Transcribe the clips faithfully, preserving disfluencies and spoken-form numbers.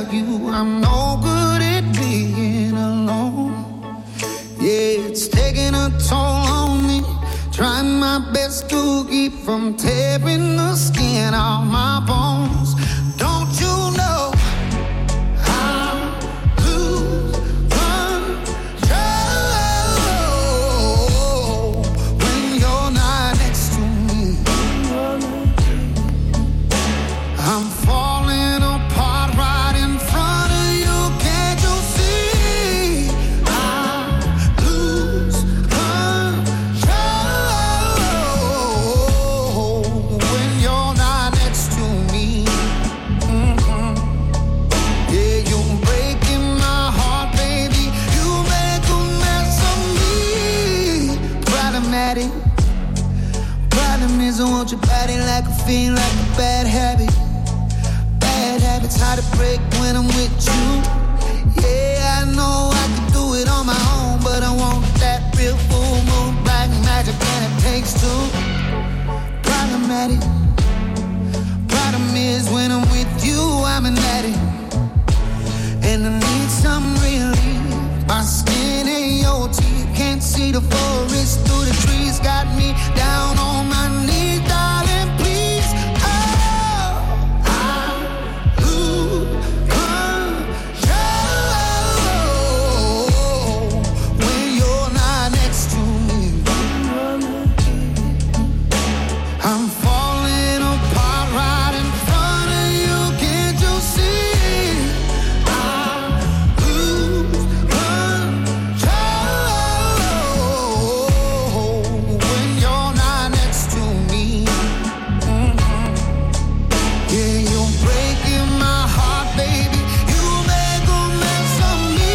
without you. I'm no good at being alone. Yeah, it's taking a toll on me. Trying my best to keep from tearing the skin off my bones. Don't you know I lose control when you're not next to me? I'm falling apart right in front of you. Can't you see? I lose control when you're not next to me. Mm-hmm. Yeah, you're breaking my heart, baby. You make a mess of me. Problematic. Problem is I want your body like a fiend, like a bad habit. Bad habits hard to break when I'm with you. Yeah, I know I can do it on my own, but I want that real full moon, black magic, and it takes two. Problematic. Problem is when I'm with you, I'm an addict, and I need some relief. My skin and your teeth can't see the forest through the trees. Got me down on my knees, darling, please. Oh, I lose control when you're not next to me. I'm falling apart right in front of you. Can't you see? I lose control when you're not next to me. Mhm. Yeah, you're breaking my heart, baby. You make a mess of me.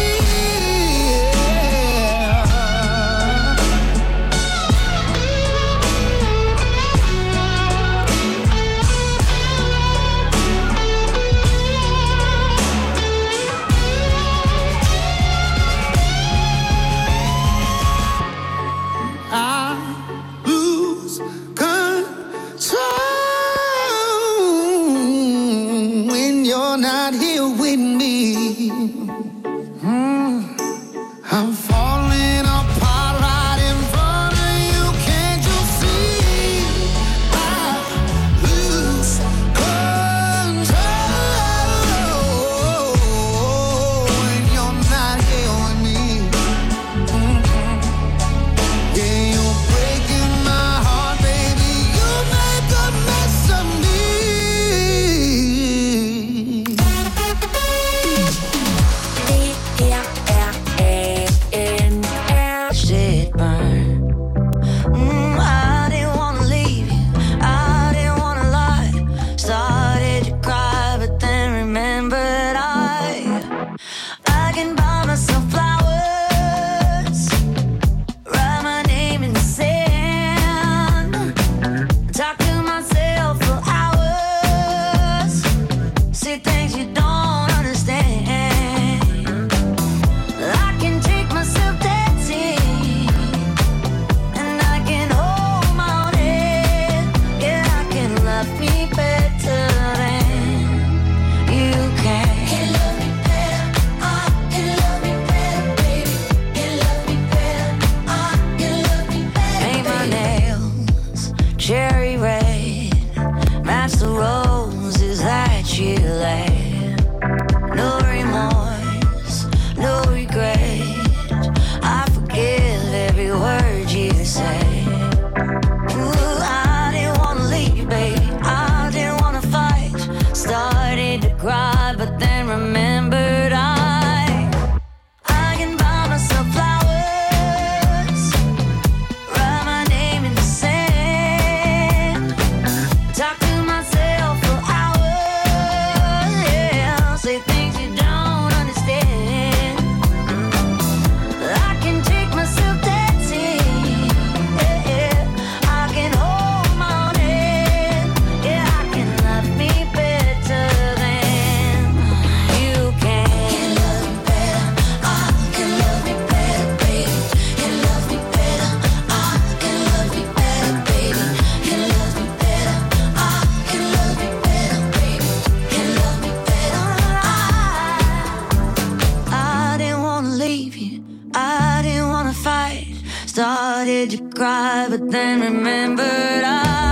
I lose control when you're not here with me. Mm. I'm falling apart right in front of you. Can't you see? I lose control when you're not here with me. Mhm. Yeah, you're breaking my heart, baby. You make a mess of me. D R E N started to cry, but then remembered I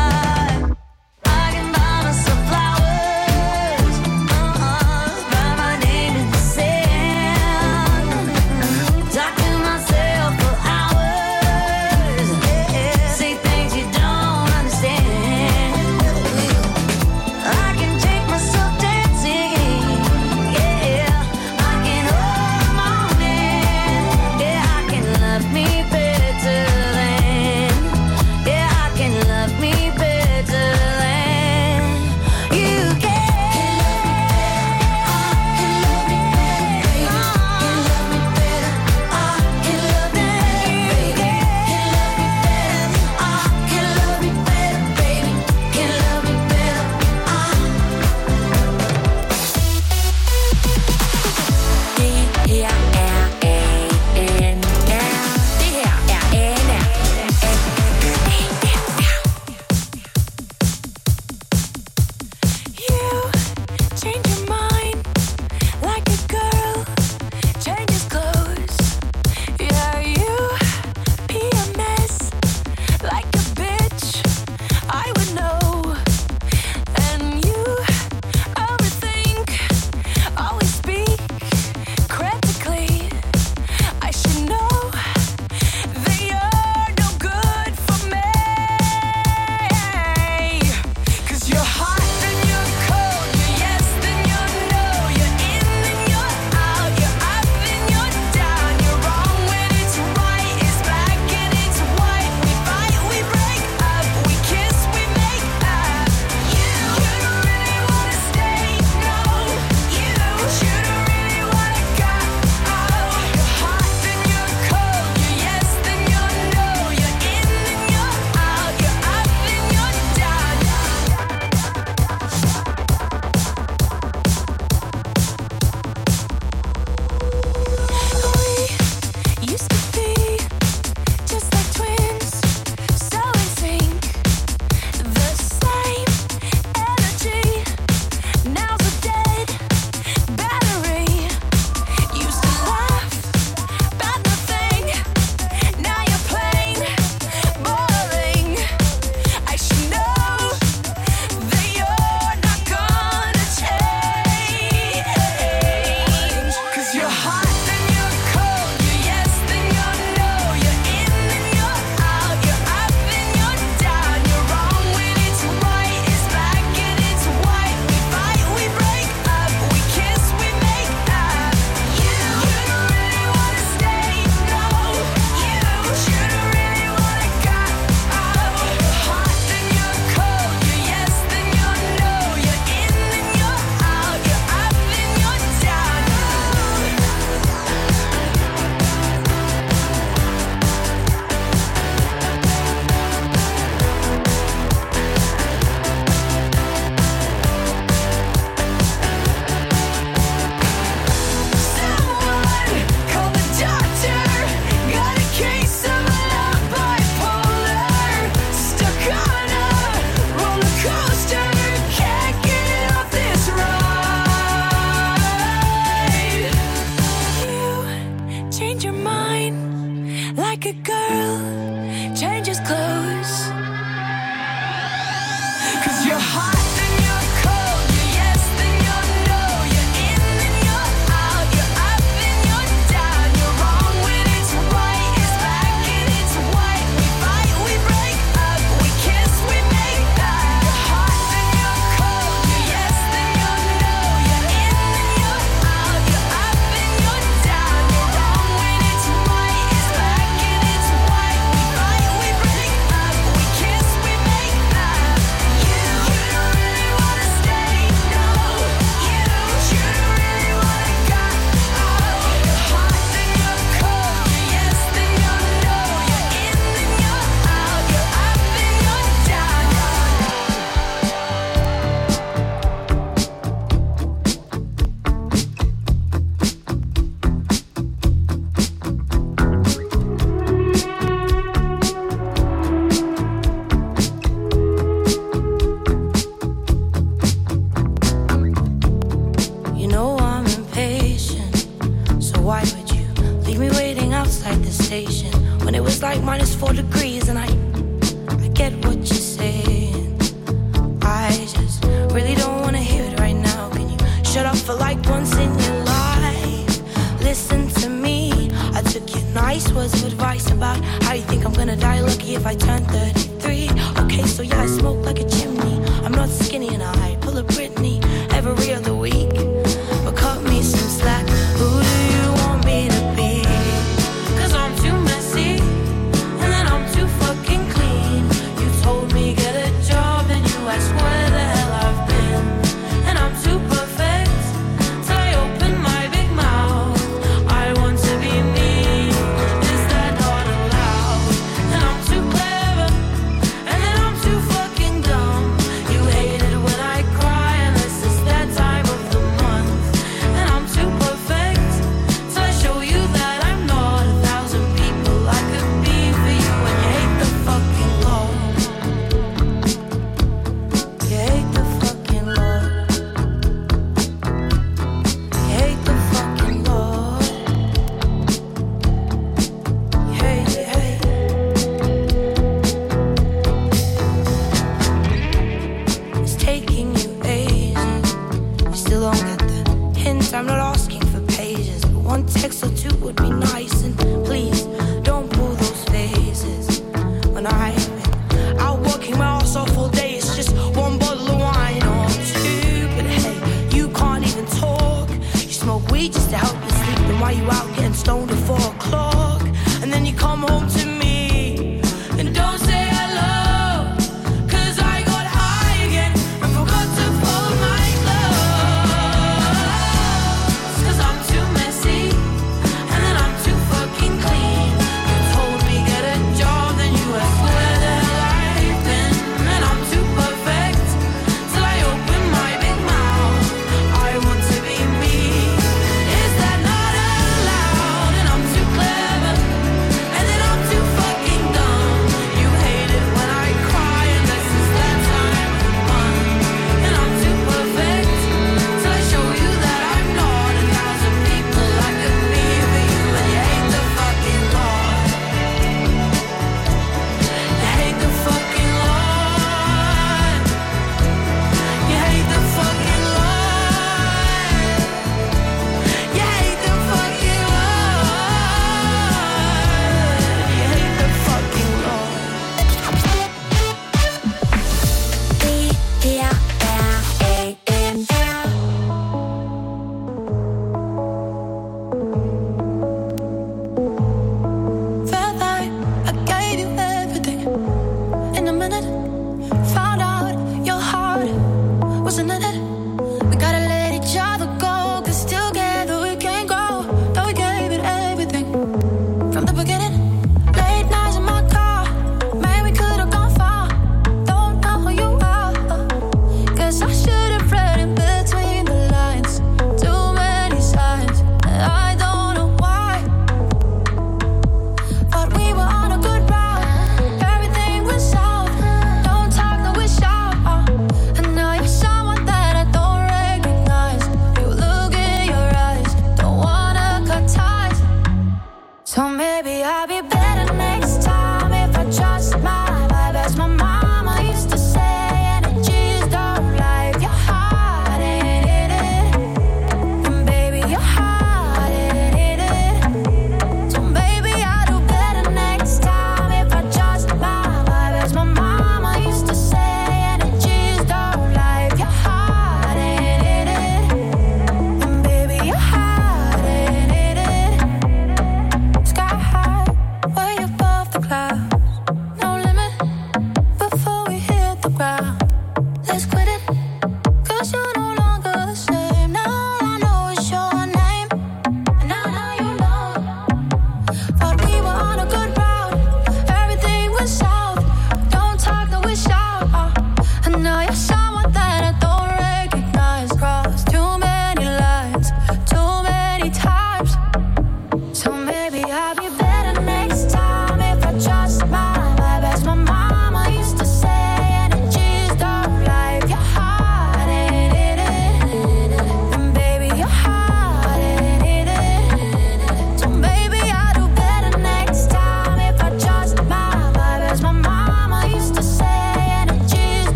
Why would you leave me waiting outside the station when it was feels like minus four degrees, and I, I get what you're saying. I just really don't wanna hear it right now. Can you shut up for like once in your life? Listen to me. I took your nice words of advice about how you think I'm gonna die lucky if I turn thirty-three. Okay, so yeah, I smoke like a chimney. I'm not skinny and I pull a Britney every other week. But cut me some slack. Who do you want me to be? Cause I'm too messy, and then I'm too fucking clean. You told me get a job, and you asked where the hell I've been. And I'm too perfect till I open my big mouth. I want to be me, is that not allowed? And I'm too clever, and then I'm too fucking dumb. You hate it when I cry, unless it's that time of the month.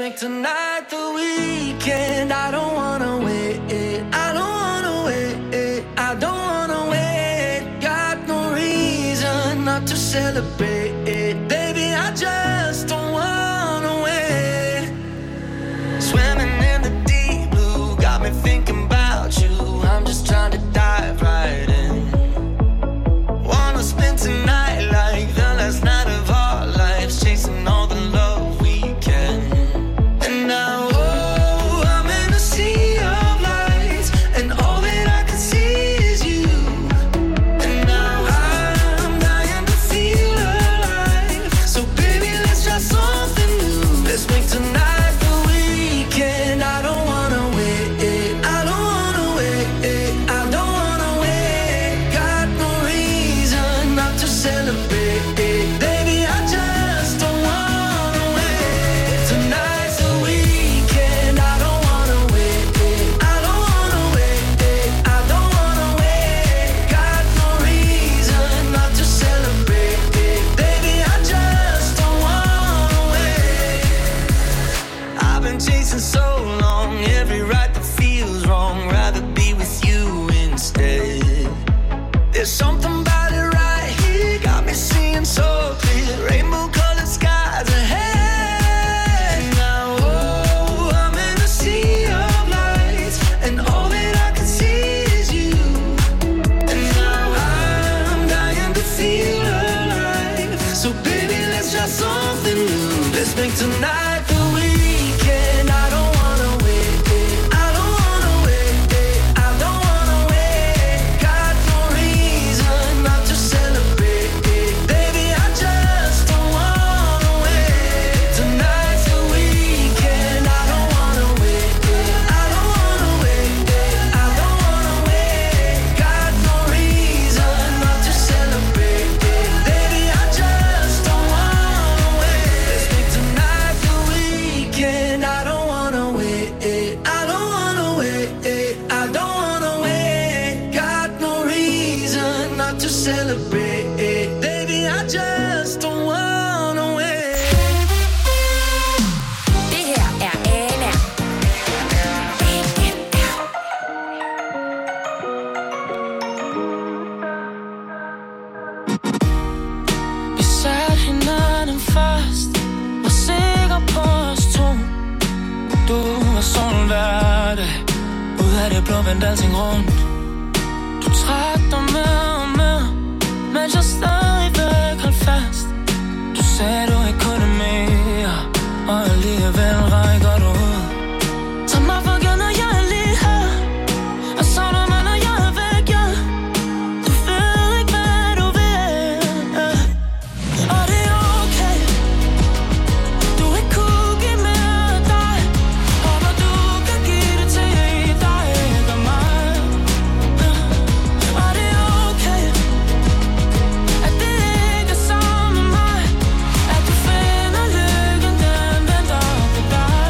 make tonight the weekend. I don't wanna wait, I don't wanna wait, I don't wanna wait. Got no reason not to celebrate, baby, I just don't wanna wait. Swimming in the deep blue, got me thinking about you. I'm just trying to dive right in. Wanna spend tonight like the last night of our lives, chasing all the love we can. And now, oh, I'm in a sea of lights, and all that I can see is you. And now I'm dying to feel alive. So baby, let's try something new. Let's make tonight the weekend. I don't wanna wait, I don't wanna wait, I don't wanna wait. Got no reason not to celebrate, baby, I just don't wanna wait. Tonight's the weekend. I don't wanna wait, I don't wanna wait, I don't wanna wait. Got no reason not to celebrate, baby, I just don't wanna wait. I've been chasing so long, every right that feels wrong. Rather be with you instead. There's something about it right here, got me seeing so clear. Rainbow colored skies ahead. Now, oh, I'm in a sea of lights, and all that I can see is you. And now I'm dying to feel alive. So baby, let's try something new. Let's make tonight the weekend. I don't wanna wait, I don't wanna wait, I don't wanna wait. Got no reason not to celebrate, baby, I just don't wanna wait. Tonight's the weekend. I don't wanna wait, I don't wanna wait, I don't wanna wait. Got no reason not to celebrate, baby, I just don't wanna wait. Let's make tonight the weekend. I don't wanna wait, I don't wanna wait, I don't wanna wait. Got no reason not to celebrate, baby, I just don't wanna wait. Det her er Anna. Vi satte hinanden først, var sikker på os to. Du var solen hver dag, ud af det blå vendte alting rundt. Du trak dig med og med, mens jeg stadigvæk holdt fast. Du sagde du ikke kunne mere, og alligevel rækker du ud. Tag mig for givet, når jeg er lige her, og savner mig, når jeg er væk, ja. Du ved ikke, hvad du vil, ja. Og det er okay, du ikke kunne give mere af dig. Håber du kan give det til dig, ikke mig, ja. Og det er okay, at det ikke er sammen med mig. At du finder lykken, den venter på dig.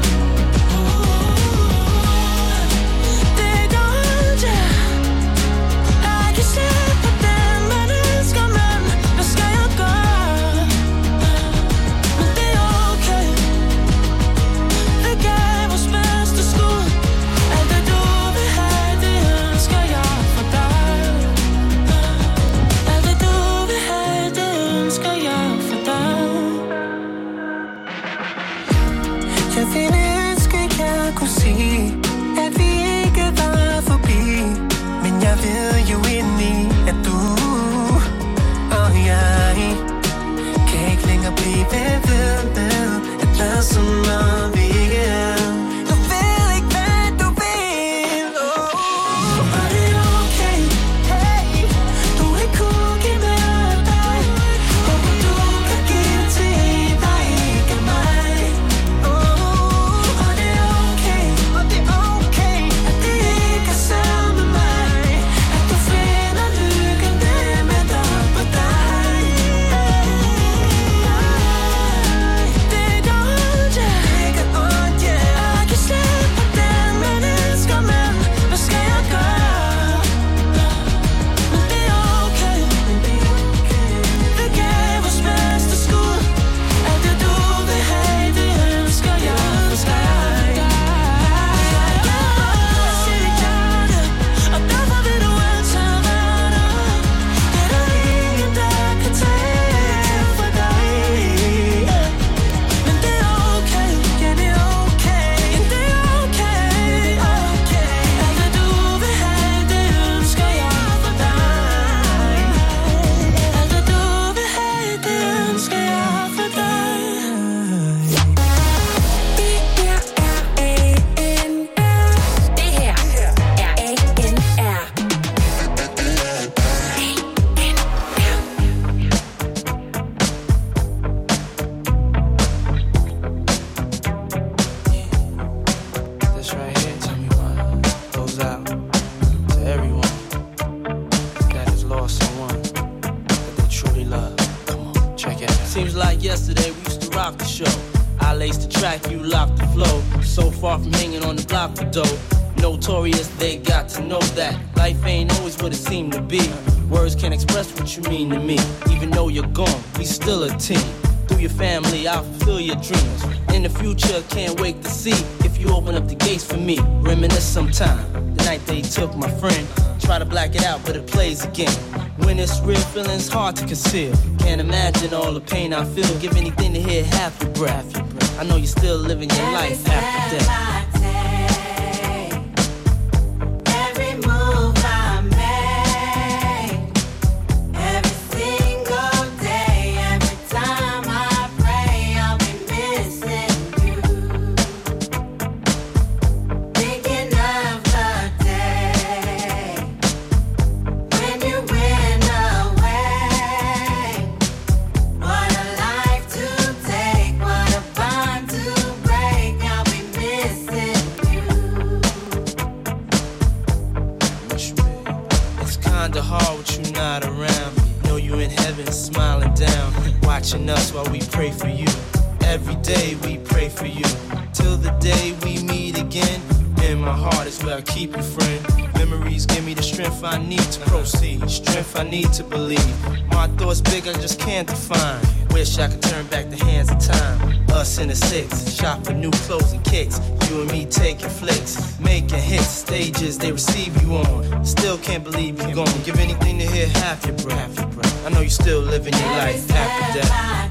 Det er godt, ja. Jeg kan se på den, man elsker, men hvad skal jeg gøre? Men det er okay, vi gav vores bedste skud. Alt det du vil have, det ønsker jeg for dig. Alt det du vil have, det ønsker jeg for dig. Jeg ville ønske, jeg kunne sige, at vi ikke var forbi. Men jeg ved jo indeni, at du og jeg kan ikke længere blive ved med at lade som om vi ikke er. Du ved ikke, hvad du vil, oh. Og det er okay, hey, du ikke kunne give mere af dig. Håber du kan give det til dig, ikke mig, oh. Og det er okay, og det er okay, at det ikke er sammen med mig. At du finder lykken, den venter på dig. Det er godt, ja. you lock the flow. So far from hanging on the block for dough. Notorious, they got to know that life ain't always what it seemed to be. Words can't express what you mean to me. Even though you're gone, we still a team. Through your family, I'll fulfill your dreams. In the future, can't wait to see if you open up the gates for me. Reminisce sometime, the night they took my friend. Try to black it out, but it plays again. When it's real, feeling's hard to conceal. Can't imagine all the pain I feel. Give anything to hear half your breath. I know you're still living your life after death. Watching us while we pray for you. Every day we pray for you. Till the day we meet again. In my heart is where I keep you, friend. Memories give me the strength I need to proceed. Strength I need to believe. My thoughts big, I just can't define. Wish I could turn back the hands of time. Us in the six, shop for new clothes and kicks. You and me taking flicks, making hits. Stages they receive you on. Still can't believe you're gone. Give anything to hear half your breath. I know you're still living your life after death.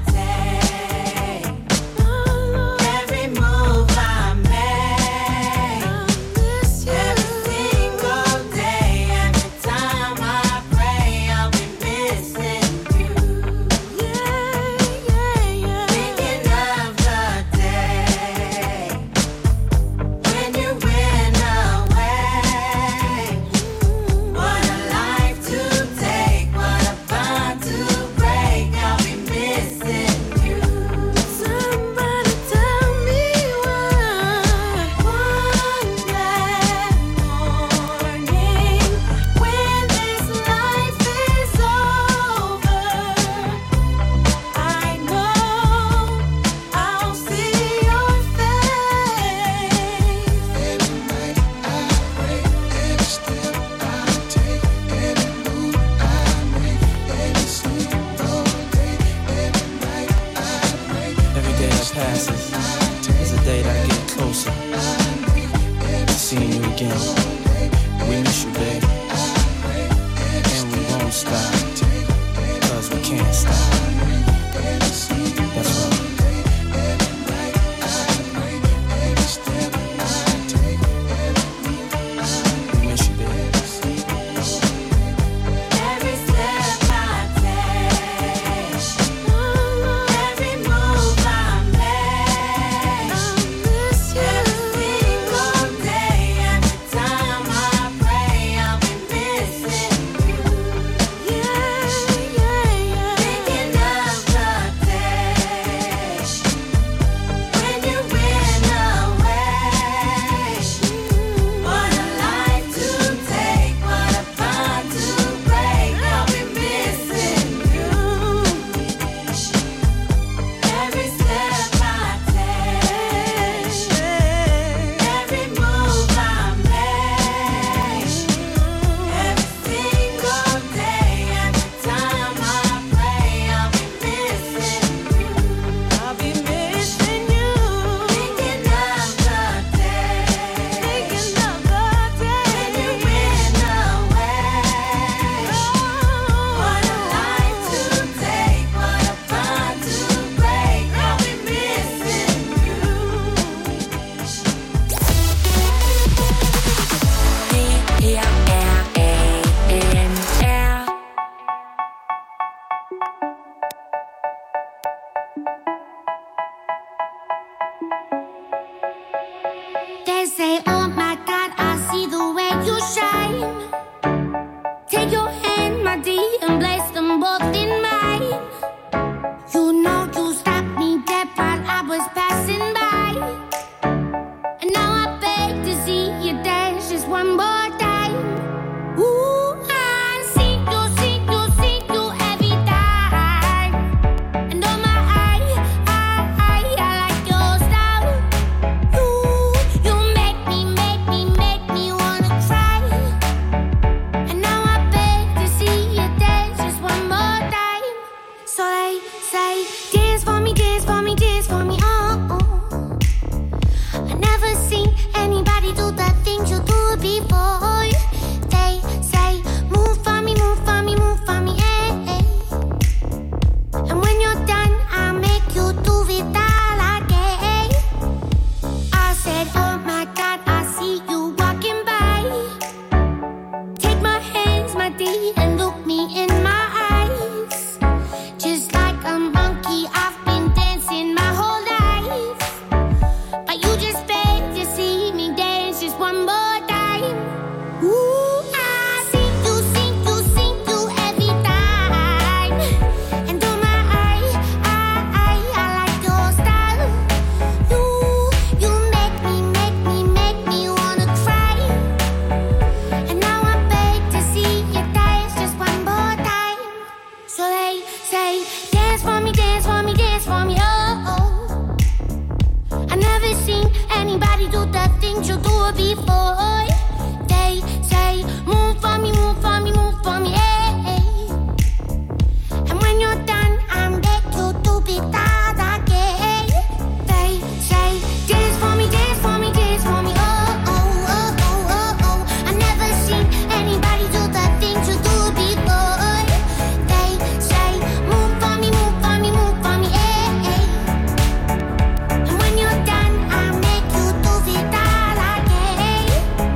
things you do before. They say, move for me, move for me, move for me, hey. And when you're done, I beg you to be that again. They say, dance for me, dance for me, dance for me, oh, oh, oh, oh, oh, oh. I never seen anybody do the things you do before. They say, move for me, move for me, move for me, hey. And when you're done, I make you do it all again.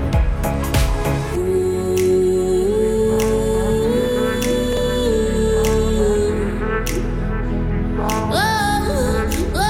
Oh, oh,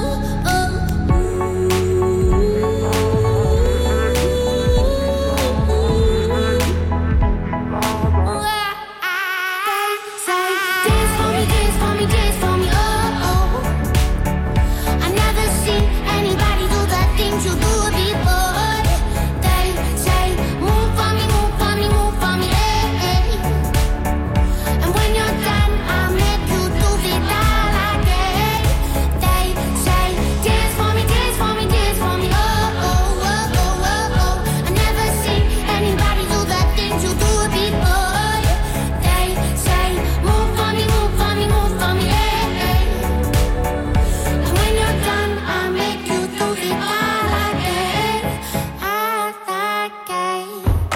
say, dance for me, dance for me, dance for me, oh, oh. I never seen anybody do the things you do before. They say, move for me, move for me, move for me, hey. And when you're done, I'll make you do it all again. They say, dance for me, dance for me, dance for me, oh, oh, oh, oh, oh, oh. I never seen anybody do the things you do before. They say, move for me, move for me, move for me, hey. And when you're done, I'll make you do it all again, all again.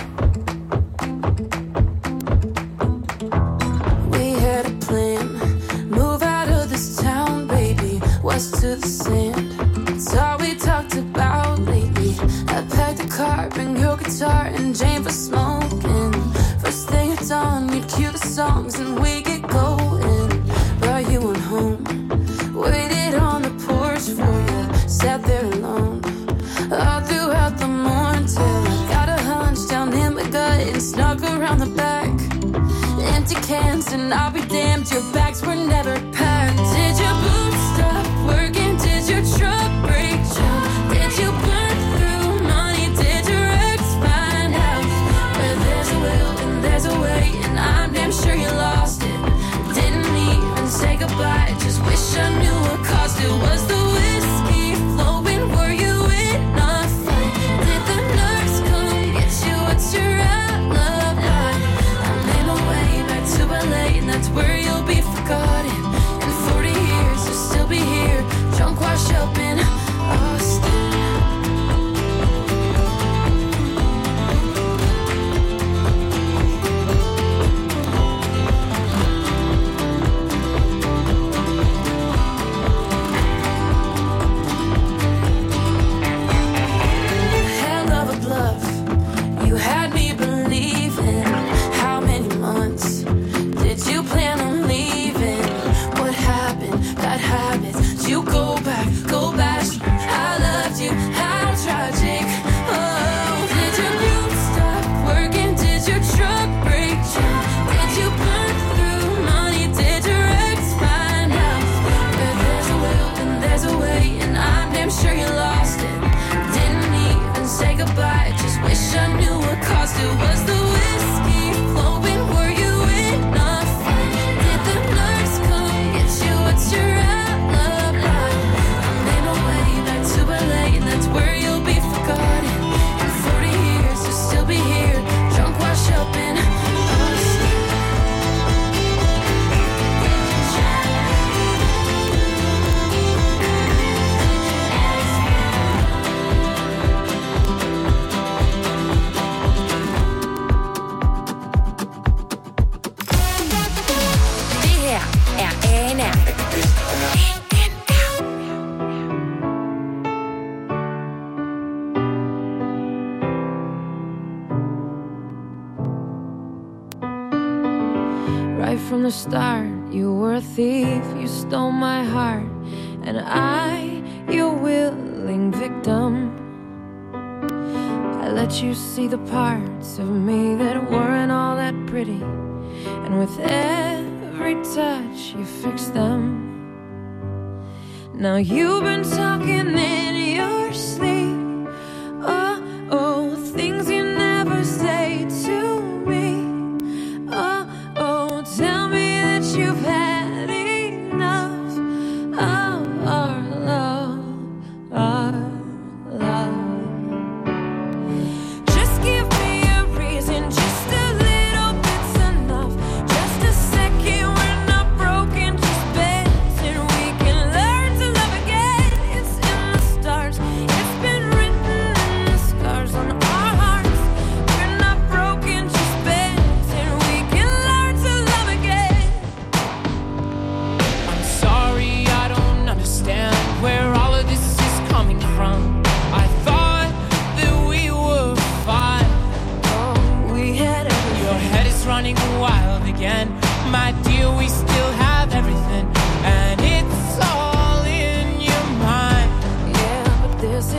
We had a plan, move out of this town, baby, west to the sand. It's all we talked about lately. I packed a car, bring your guitar and Jane for smoking. First thing at dawn, we'd cue the songs and we get going. Brought you on home, waited on the porch for you, sat there alone all throughout the morning till I got a hunch down in my gut and snuck around the back. Empty cans and I'll be damned, your bags were never packed. Did your boots stop working? Did your truck break down? Did you burn through money? Did your ex find out? Where there's a will and there's a way, and I'm damn sure you lost it. Didn't even say goodbye, just wish I knew what caused it. Was the whiskey flowing? Were you in a fight? Did the nurse come get you? What's your alibi? I made my way back to L A, and that's where you'll be forgotten. In forty years, you'll still be here, drunk, washed up in Austin. Hell of a bluff, you had me believing. How many months did you plan on leaving? What happened? Bad habits. Did you go back? Go back. I loved you. How tragic. Oh, did your boots stop working? Did your truck break down? Did you burn through money? Did your ex find out? Where there's a will and there's a way, and I'm damn sure you lost it. Didn't even say goodbye, just wish I knew what caused it. Was the whiskey flowing? Were you in a fight? Did the nurse come get you? What's your alibi? I made my way back to L A, and that's where you'll be forgotten. In forty years, you'll still be here, drunk, washed up in Austin. Det her er A and R. Right from the start, you were a thief, you stole my heart, and I, your willing victim. I let you see the parts of me that weren't all that pretty, and with every touch you fixed them. Now you've been talking in your sleep, oh, oh, things you never say to me. Oh, oh, tell me that you've had enough of our love, our love.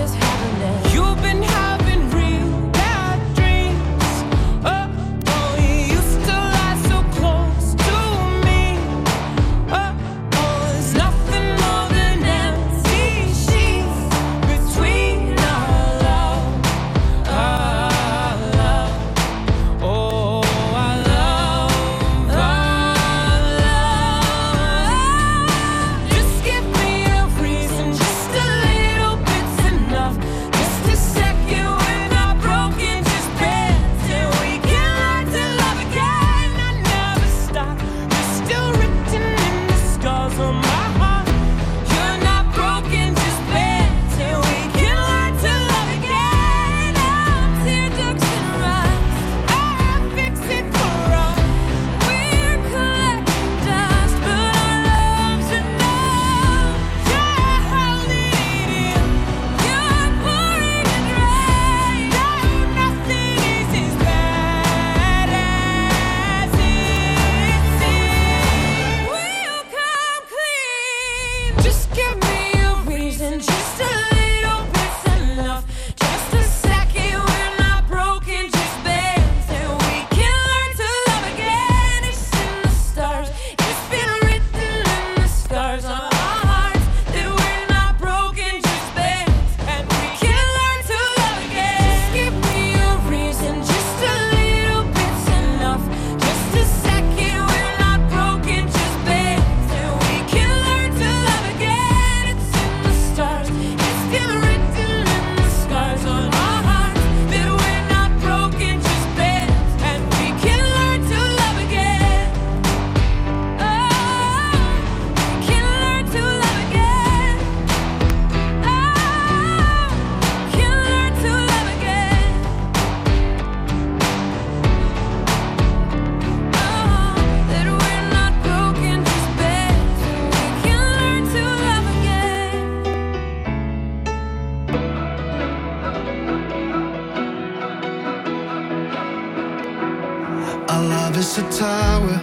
was happening. You've been having real bad dreams. Oh, oh, you used to lie so close to me. Oh, oh, there's nothing more than empty sheets between our love, our love. Oh, our love, our love. Just give me a reason, just a little bit's enough. Just a second when I'm broken, just bend till we can learn to love again. I never stop, you're still written in the scars on my heart. You're not broken, just bend till we can learn to love again. Now tear ducts and rocks, I fix it for us. We're collecting dust, but our love's enough. You're holding it in, you're pouring it rain. No, nothing is as bad as it seems. We'll come clean. Just give me a reason, just a little bit's enough. Just a second, we're not broken, just bend till we can learn to love again. It's in the stars, it's been written in the scars on our hearts that we're not broken, just bend and we can learn to love again. Just give me a reason, just a little bit's enough. Just a second, we're not broken, just bend till we can learn to love again. It's in the stars, it's been written in the scars on our hearts that we're not broken, just bend and we can learn to love again. Oh, we can learn to love again. Oh, we can learn to love again. Oh, that we're not broken, just bend till we can learn to love again. Our love is a tower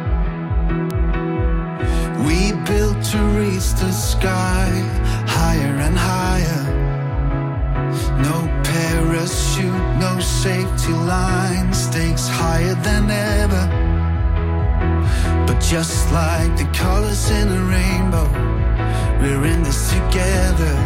we built to reach the sky, higher and higher. No parachute, no safety line, stakes higher than ever. But just like the colors in a rainbow, we're in this together.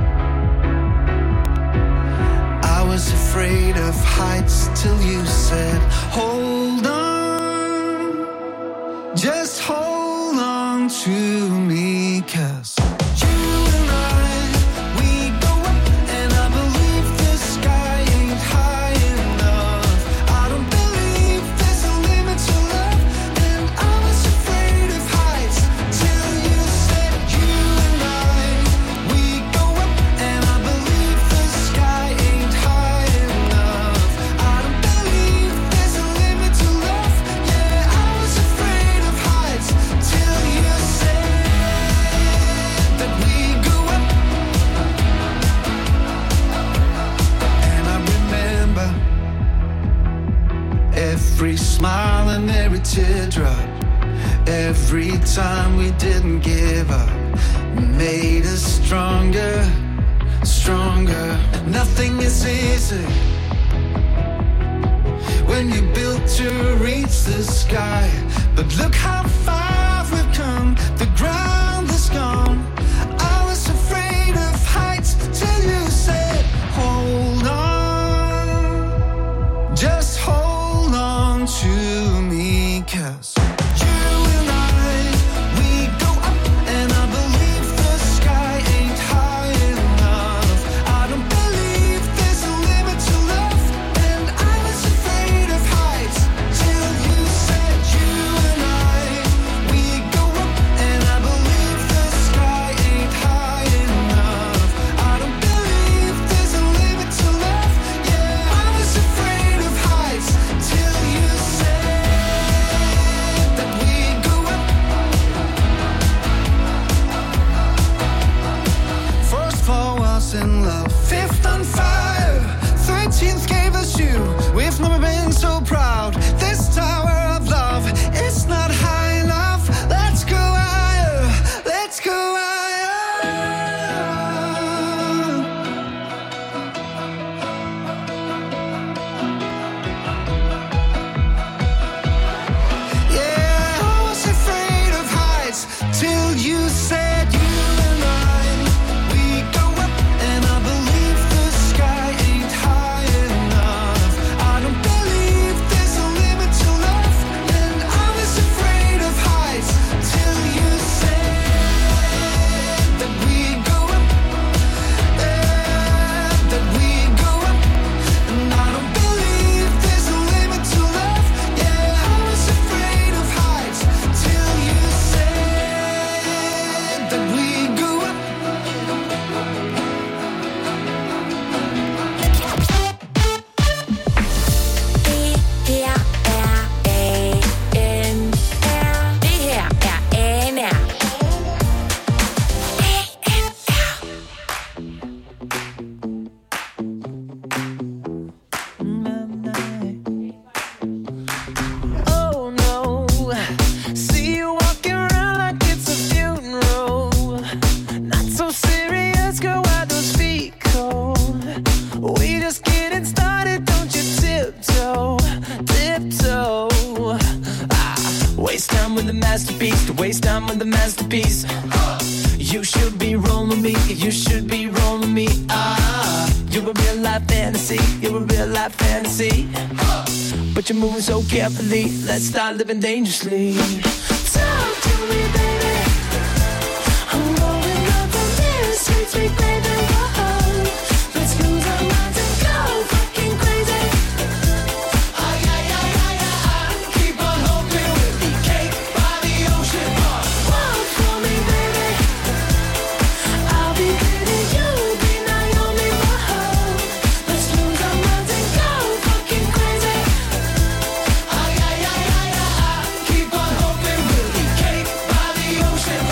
I was afraid of heights till you said, hold on, just hold on to me, 'cause you and I, we go up, and I believe the sky ain't high enough. I don't believe there's a limit to love, and I was afraid of heights till you said, you and I, we go up, and I believe the sky ain't high enough. I don't believe there's a limit to love. Yeah, I was afraid of heights till you said that we go up. And I remember every smile and every teardrop, every time we didn't give up, made us stronger, stronger. Nothing is easy when you built to reach the sky, but look how far we've come. The ground is gone. I was afraid of heights till you said, hold on, just hold on to me, 'cause you and I, we go up, and I believe the sky ain't high enough. I don't believe there's a limit to love, and I was afraid of heights till you said, you and I, You're a real life fantasy, you're a real life fantasy. But you're moving so carefully, let's start living dangerously. Talk to me, baby. I'm rolling up from this sweet, sweet baby. Whoa. Let's lose our minds and go fucking crazy. Ay, ay, ay, ay, ay. Keep on hoping we'll be cake by the ocean. Walk for me, baby. I'll be pretty, you'll be Naomi. Whoa. Let's lose our minds and go fucking crazy. Ay, ay, ay, ay, ay. Keep on hoping we'll be cake by the ocean.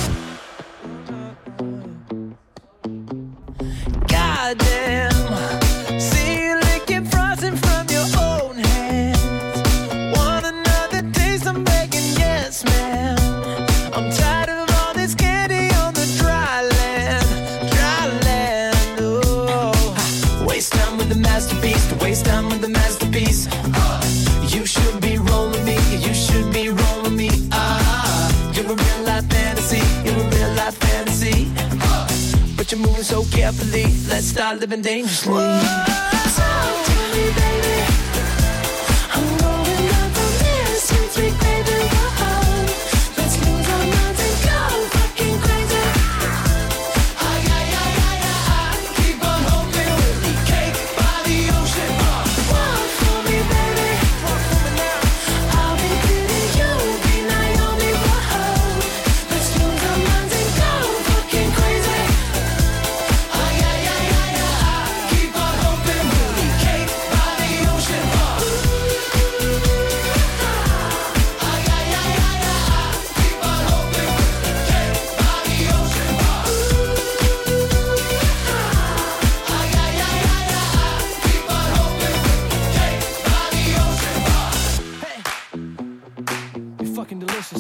Goddamn, see you licking frosting from your own hands. Want another taste? I'm begging, yes, ma'am. I'm tired of all this candy on the dry land, dry land. Oh, waste time with the masterpiece, to waste time with the masterpiece. You should be rolling me, you should be rolling me. Ah, you're a real life fantasy, you're a real life fantasy. But you're moving so carefully, let's start living dangerously. Talk to me, baby. I'm rolling up on this sweet, sweet baby. Whoa. Let's lose our minds and go fucking crazy. Ay, ay, ay, ay, ay. Keep on hoping we'll be cake by the ocean. Walk for me, baby. Walk for me now. I'll be pretty, you'll be Naomi. Whoa. Let's lose our minds and go fucking crazy. Ay, ay, ay, ay, ay. Keep on hoping we'll be cake by the ocean. Ay, ay, ay, ay, ay. Keep on hoping we'll be cake by the ocean. Ay, ay, ay, ay, ay. Keep on hoping we'll be cake by the ocean. Hey, you're fucking delicious.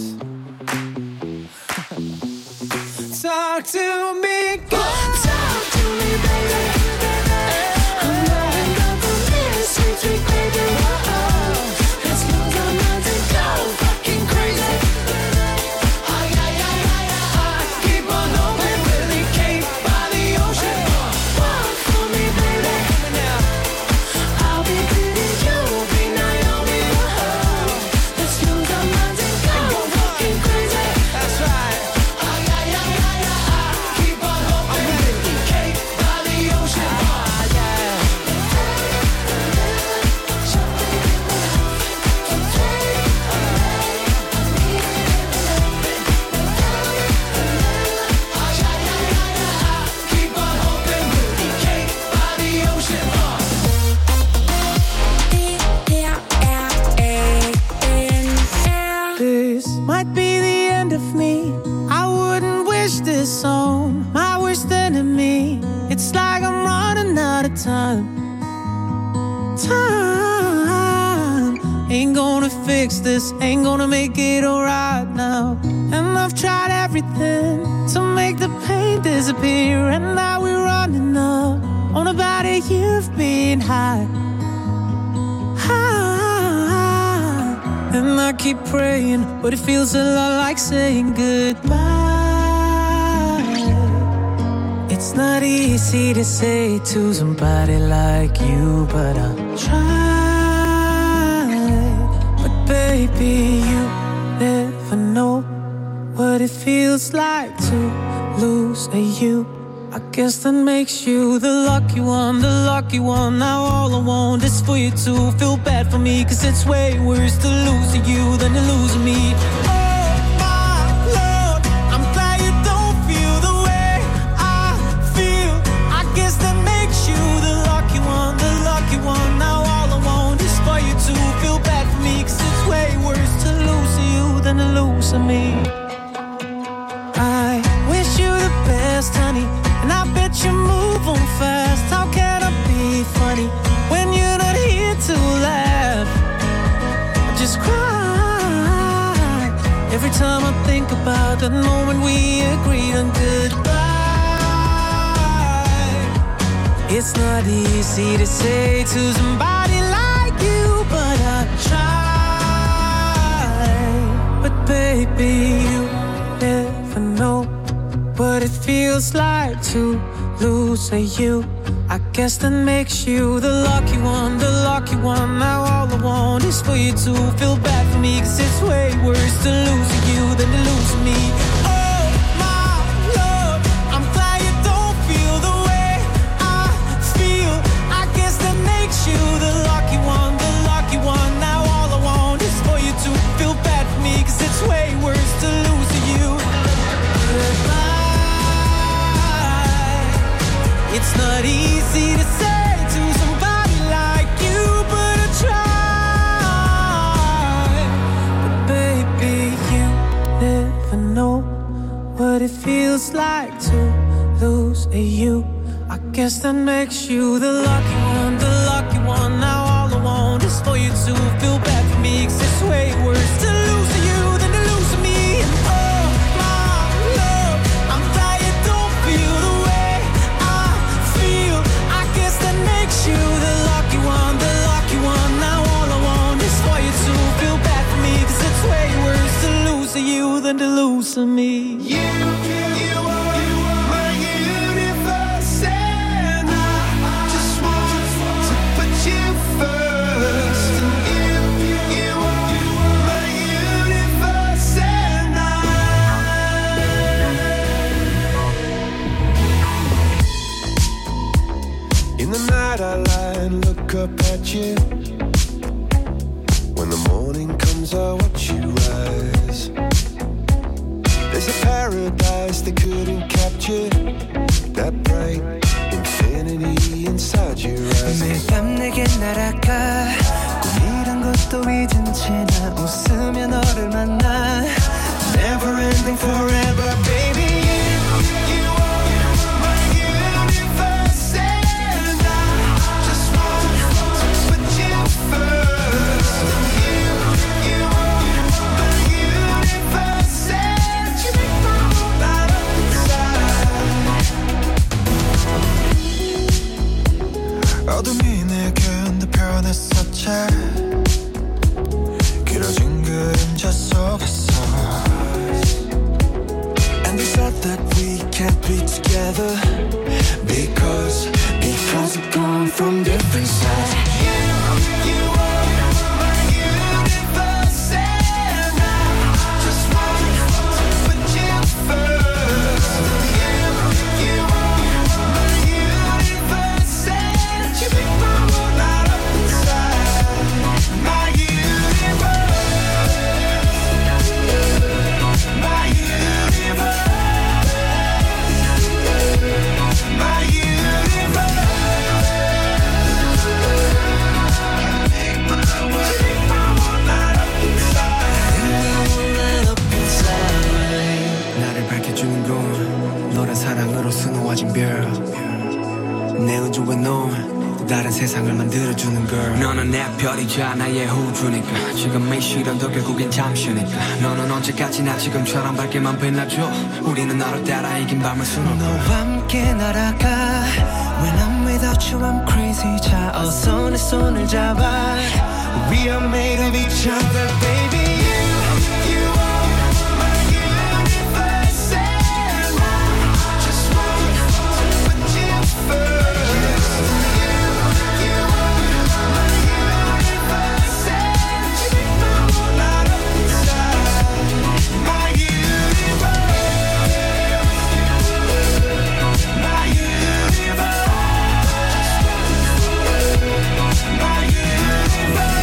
Talk to me, girl. Talk to me, baby. I'm rolling up on this sweet, sweet baby. Whoa. Let's lose our minds and go fucking crazy. Ay, ay, ay, ay, ay. Keep on hoping we'll be cake by the ocean. Walk for me, baby. I'll be pretty, you'll be Naomi. Whoa. Let's lose our minds and go fucking crazy. That's right. Ay, ay, ay, ay, ay. Keep on hoping we'll be cake by the ocean. Ah, yeah. Keep on hoping we'll be cake by the ocean. This might be the end of me. I wouldn't wish this on my worst enemy. It's like I'm running out of time. Time ain't gonna fix this, ain't gonna make it alright now. And I've tried everything to make the pain disappear, and now we're running up on about a year of being high. And I keep praying, but it feels a lot like saying goodbye. It's not easy to say to somebody like you, but I'll try. But baby, you never know what it feels like to lose a you. I guess that makes you the lucky one, the lucky one. Now all I want is for you to feel bad for me, 'cause it's way worse to losing you than to losing me. Oh my Lord, I'm glad you don't feel the way I feel. I guess that makes you the lucky one, the lucky one. Now all I want is for you to feel bad for me, 'cause it's way worse to lose you than to losing me. I wish you the best, honey, and I bet you move on fast. How can I be funny when you're not here to laugh? I just cry every time I think about that moment we agreed on goodbye. It's not easy to say to somebody like you, but I try. But baby, you never know what it feels like to lose you. I guess that makes you the lucky one, the lucky one. Now all I want is for you to feel bad for me, cause it's way worse to lose you than to lose me. Oh my love, I'm glad you don't feel the way I feel. I guess that makes you the lucky one, the lucky one. Now all I want is for you to feel bad for me, cause it's way worse to lose you. Goodbye. It's not easy to say to somebody like you, but I try. But baby, you never know what it feels like to lose you. I guess that makes you the lucky one, the lucky one. Now all I want is for you to feel bad for me, cause it's way worse to lose you than to lose me. And oh my love, I'm glad you don't feel the way I feel. I guess that makes you the lucky one, the lucky one. Now all I want is for you to feel bad for me, cause it's way worse to lose you than to lose me. You, you are, you are my universe, and I just want to put you first. And you, you are, you are my universe, and I. In the night I lie and look up at you. When the morning comes I watch you rise. There's a paradise they couldn't capture, that bright infinity inside your eyes. 매일 밤 내게 날아가 꿈이란 것도 잊은 채 나 웃으며 너를 만나. Never ending forever, baby. You, you are my universe, and I just want to put you first. You, you are my universe, and you make my whole light up inside. 어둠이 내겐 더 변했었지. 길어진 그림자 속에서. And they said that we can't be together Because, because we've gone from different sides. You, you are my universe, and I just want to put you first. You, you are my universe, and you make my world light up inside. My universe, my universe, my universe. 나를 밝혀주는 건 너란 사랑으로 수놓아진 별. 내 우주와 넌 다른 세상을 만들어주는 걸. 너는 내 별이자 나의 우주니까. 지금의 시련도 결국엔 잠시니까. 너는 언제까지나 지금처럼 밝게만 빛나줘. 우리는 너를 따라 이긴 밤을 수놓고 너와 함께 날아가. When I'm without you I'm crazy. 자 어서 내 손을 잡아. We are made of each other, baby. You, you are my universe, and I just want to put you first. You, you are my universe, and you make my whole light up inside. My universe, my universe, my universe.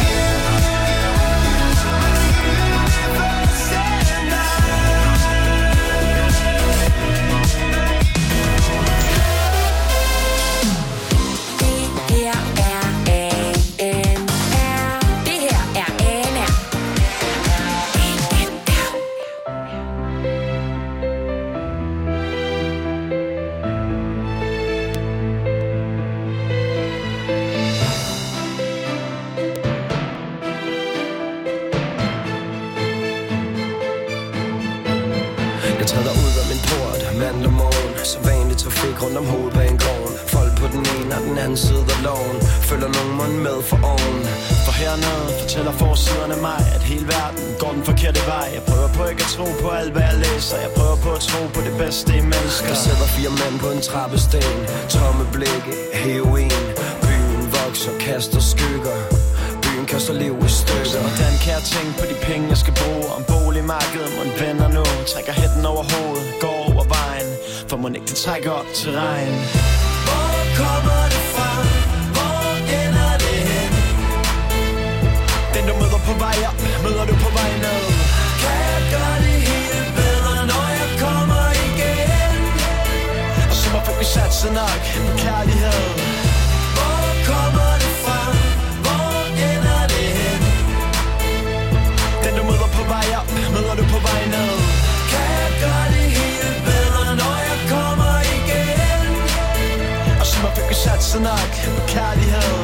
Jeg træder ud af min port mandag morgen. Så vanligt så fik rundt om hovedet på en gård. Folk på den ene kender den anden side af loven. Følger nogen mund med for oven. For hernede fortæller forsiderne mig, at hele verden går den forkerte vej. Jeg prøver på ikke at tro på alt hvad jeg læser. Jeg prøver på at tro på det bedste i mennesker. Der sidder fire mænd på en trappesten, tomme blikke, heroin. Byen vokser, kaster skygger. Byen kaster liv i stykker. Hvordan kan jeg tænke på de penge jeg skal bruge? Om boligmarkedet må vender nu. Trækker hætten over hovedet, går over vejen. For må ikke det trækker op til regn. Hvor kommer det fra? Hvor ender det hen? Den du møder på vej op, møder du på vej ned. Kan jeg gøre det helt bedre, når jeg kommer igen? Og så må vi satse nok på kærlighed. Hvor kommer det fra? Hvor ender det hen? Den du møder på vej op, møder du på vej ned. Kan jeg gøre det helt bedre, når jeg kommer igen? Og så må vi satse nok på kærlighed.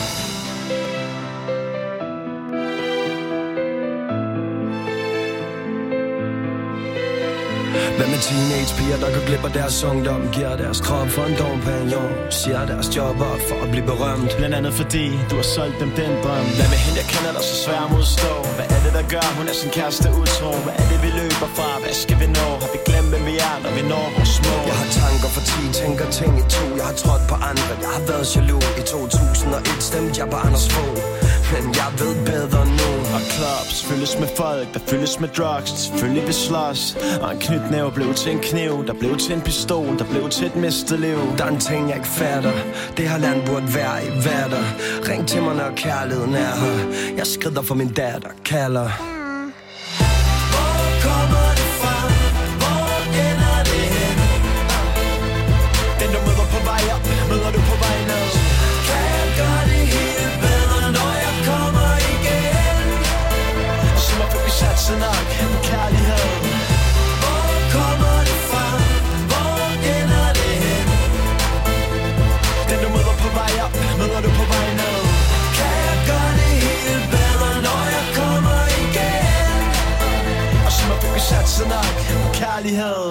Hvad med teenagepiger, der går glip af deres ungdom? Giver deres krop for en dompagnon. Siger deres job op for at blive berømt. Blandt andet fordi du har solgt dem den drøm. Hvad med hende, jeg kender dig så svær modstå? Hvad er det, der gør, hun er sin kæreste utro? Hvad er det, vi løber fra? Hvad skal vi nå? Har vi glemt, hvem vi er, når vi når vores små? Jeg har tanker for ti, tænker ting i to. Jeg har trådt på andre, jeg har været jaloux. I to tusind og et stemte jeg på Anders Fogh. Men jeg ved bedre nu. Og clubs fyldes med folk, der fyldes med drugs. Selvfølgelig vi slås. Og en knytnæve blev til en kniv. Der blev til en pistol, der blev til et mistet liv. Der er en ting jeg ikke fatter. Det her land burde være i vatter. Ring til mig når kærligheden er her. Jeg skrider for min datter, kalder. Hvor kommer det fra? Hvor ender det hen? Den du møder på vej op, møder du på vej ned. Kan jeg gøre det helt bedre, når jeg kommer igen? Og så må vi satse nok på kærlighed. Hvor kommer det fra? Hvor ender det hen? Den du møder på vej op, møder du på vej ned. Kan jeg gøre det helt bedre, når jeg kommer igen? Og så må vi satse nok på kærlighed.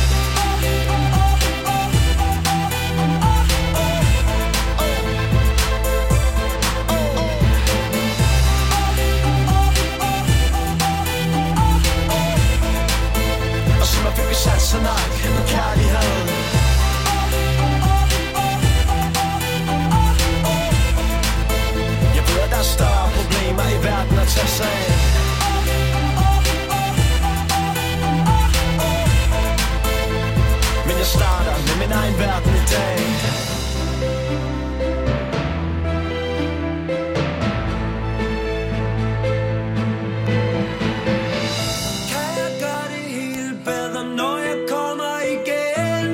Og så må vi satse nok på kærlighed. Jeg ved, at der er større problemer i verden at tage sig af. Men jeg starter med min egen verden i dag. Kan jeg gøre det helt bedre, når jeg kommer igen?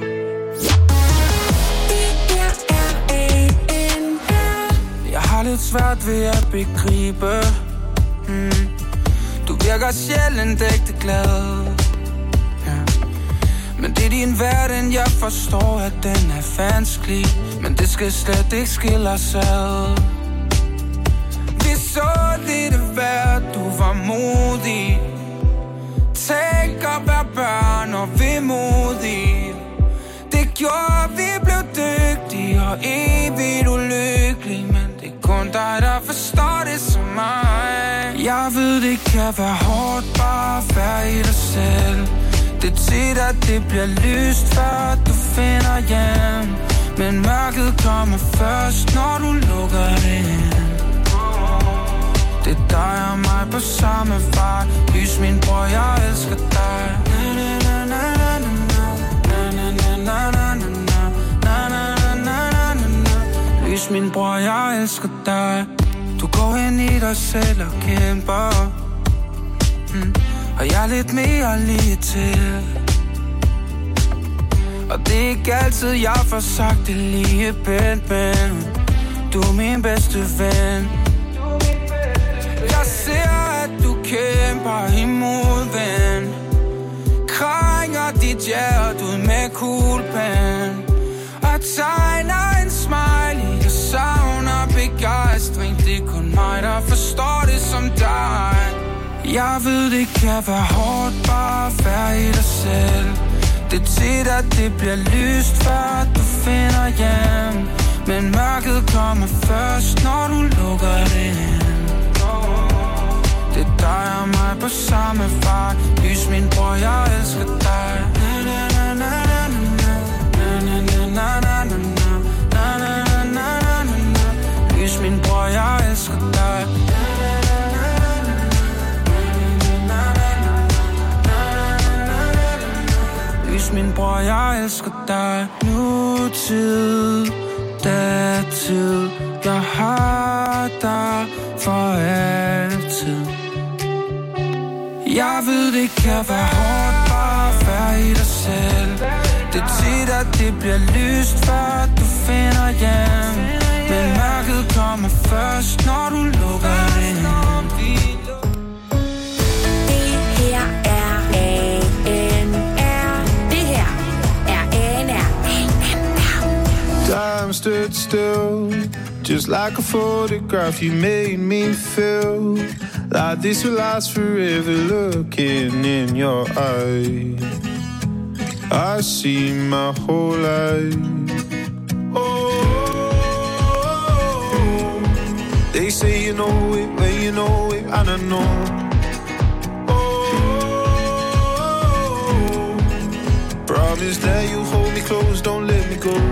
Jeg har lidt svært ved at begribe hmm. Du virker sjældent ægte glad ja. Men det er din verden, jeg forstår, at den er vanskelig. Men det skal slet ikke skille os ad. Vi så lidt værd, du var modig. Tænk at være børn og vemodige. Det gjorde, vi blev dygtige og evigt ulykkelige. Men det er kun dig, der forstår det som mig. Jeg ved, det kan være hårdt bare at være i dig selv. Det er tit, at det bliver lyst, før du finder hjem. Men mørket kommer først, når du lukker det ind. Det er dig og mig på samme vej. Lys min bror, jeg elsker dig. Na na na na na na na na na na na na na na. Lys min bror, jeg elsker dig. Du går ind i dig selv og kæmper mm. Og jeg er lidt mere lige til. Og det er ikke altid, jeg får sagt det lige pænt, men du er min bedste ven. Jeg ser, at du kæmper imod, ven. Krænger dit hjerte ud med kuglepen og tegner en smiley. Jeg savner begejstring. Det er kun mig, der forstår det som dig. Jeg ved, det kan være hårdt bare at være i dig selv. Det er tit, at det bliver lyst, før du finder hjem. Men mørket kommer først, når du lukker det ind. Det er dig og mig på samme vej. Lys min bror, jeg elsker dig. Na na na na na na na na na na na na na na. Lys min bror, jeg elsker dig. Lys min bror, jeg elsker dig. Nutid, datid, jeg har dig for altid. Jeg ved, det kan være hårdt bare at være i dig selv. Det er tit, at det bliver lyst, før du finder hjem. Men mørket kommer først, når du lukker det ind. Det her er A N R. Det her er A N R. Time stood still, just like a photograph. You made me feel like this will last forever. Looking in your eyes, I see my whole life. Oh, they say you know it when you know it, and I know. Oh, promise that you hold me close, don't let me go.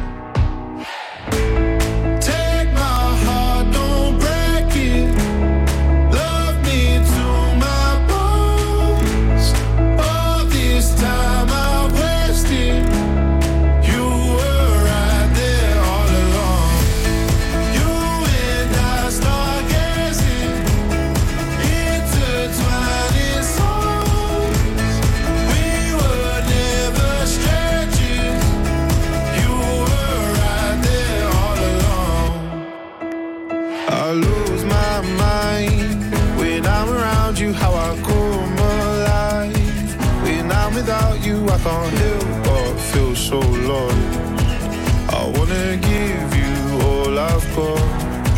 I can't help but feel so lost. I wanna give you all I've got.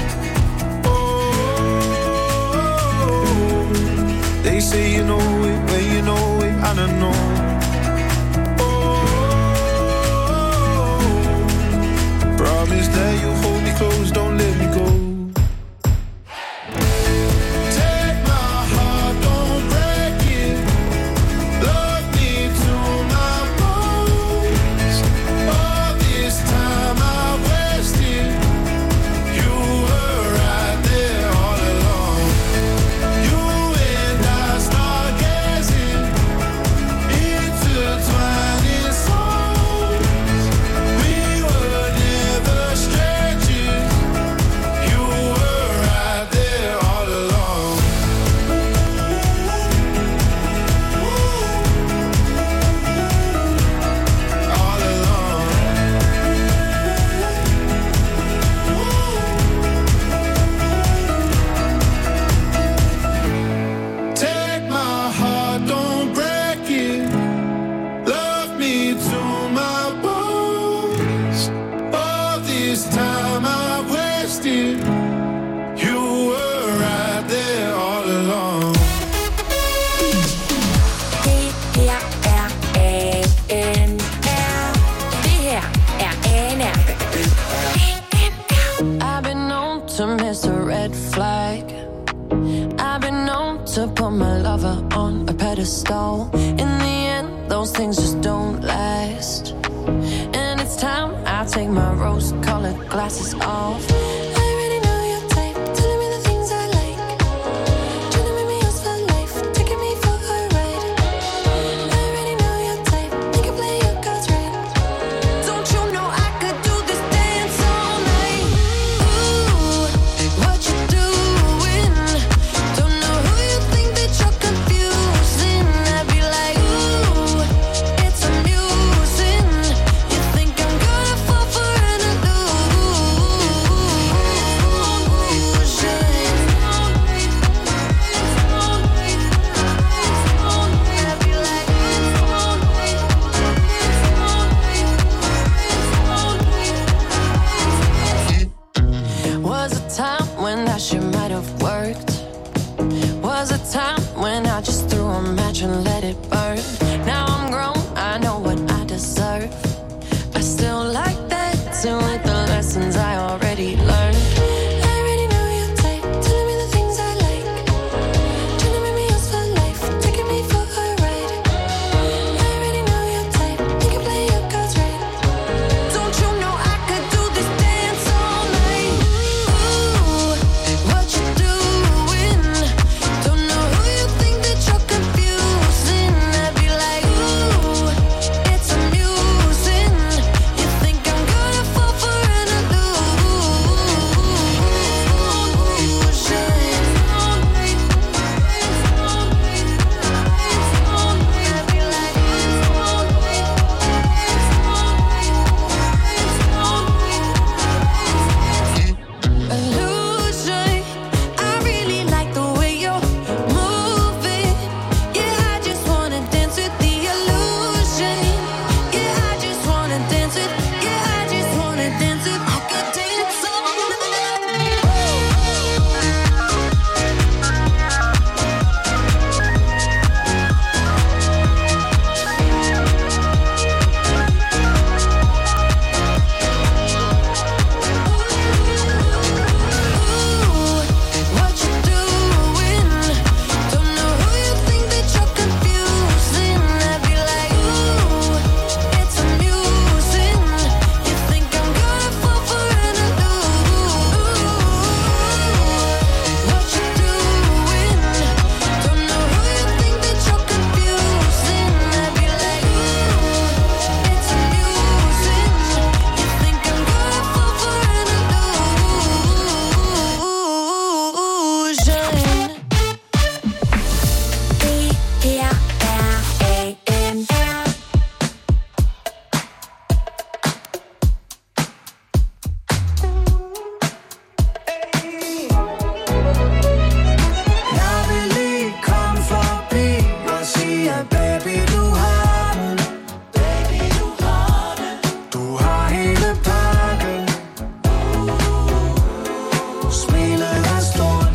Oh, they say you know it when you know it, and I know. Oh, promise that you hold me close, don't let me go. In the end, those things just don't last. And it's time I take my rose-colored glasses off. I already know your type, telling me the things I like. Trying to make me yours for life, taking me for a ride. I already know your type, you can play your cards right. Don't you know I could do this dance all night? Ooh, what you doing? Don't know who you think that you're confusing. I'd be like, ooh, it's amusing. You think I'm gonna fall for an illusion. Was a time when that shit might have worked. Was a time when I just threw a match and let it burn. Now I'm grown, I know what I deserve. I still like that, to with the lesson already learned. I already know your type, telling me the things I like, trying to make me yours for life, taking me for a ride. I already know your type, you can play your cards right. Don't you know I could do this dance all night? Ooh, what you doing? Don't know who you think that you're confusing. I'd be like, ooh, it's amusing. You think I'm gonna fall for an illusion. I really like the way you're moving. Yeah, I just wanna dance with the illusion. Yeah, I just wanna dance with. Yeah, I just wanna dance with. I could dance all what you doing? Don't know who you think that you're confusing. I'd be like, ooh, it's amusing. You think I'm gonna fall for an illusion? What you doing? Don't know who you think that you're confusing. I'd be like, ooh, it's amusing. You think I'm gonna fall for an illusion? Det her er A N R. Jeg vil lige komme forbi og sige, at baby, du har den. Baby, du har den. Du har hele pakken. Smilet er stort.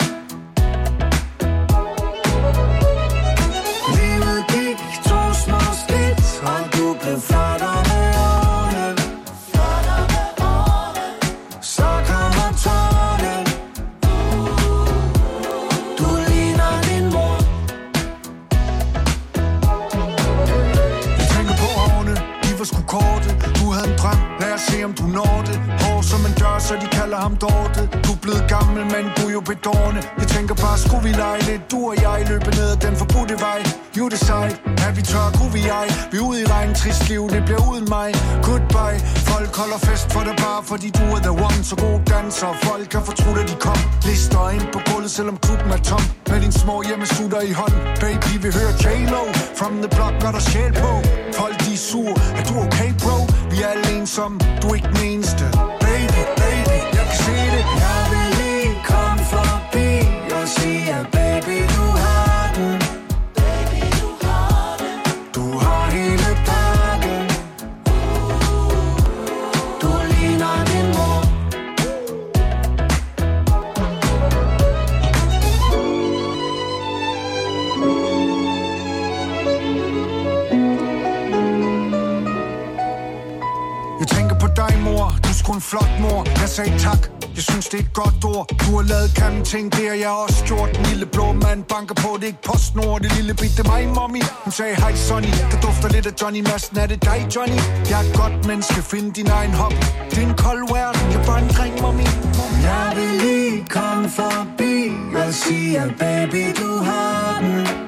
Livet gik to små skridt, og du blev flottere med årene. Flottere med årene. Så kommer tårne. Du ligner din mor. Jeg tænker på årene, de var sgu korte. Du havde en drøm, lad os se om du når det. Hår som en dør, så de kalder ham Dorte. Du er blevet gammel, men du er jo bedårende. Jeg tænker bare, skulle vi lege lidt? Du og jeg løber ned ad den forbudte vej. Jo, det er sejt, er vi tør, kunne vi ej. Vi er ude i regn, trist liv, det bliver uden mig. Goodbye, folk holder fest for dig bare, fordi du er the one. Så god danser, folk kan fortrudt, at de kom. Lister ind på gulvet, selvom klubben er tom. Med din små hjemmesutter i hånden. Baby, vi hører J-Lo, from the block, gør der sjæl på. Folk, de er sur, er du okay, bro? Vi er alle ensomme, du er ikke den eneste. Baby, baby, jeg kan se det. Jeg vil lige komme forbi og sige, at baby, du har den. Baby, du har den. Du har hele pakken. Du ligner din mor. Jeg tænker på dig, mor. Du er sgu en flot mor. Jeg sagde tak. Jeg synes, det er et godt ord. Du har lavet grimme ting, det har jeg også gjort. Den lille blå mand banker på, det er ikke postnord. Det lille bit, det er mig, mommy. Hun sagde, hej Sonny. Der dufter lidt af Johnny Madsen. Er det dig, Johnny? Jeg er et godt menneske. Find din egen hobby. Det er en kold verden. Jeg er bare en dreng, mommy. Jeg vil lige komme forbi og sige, at baby, du har den.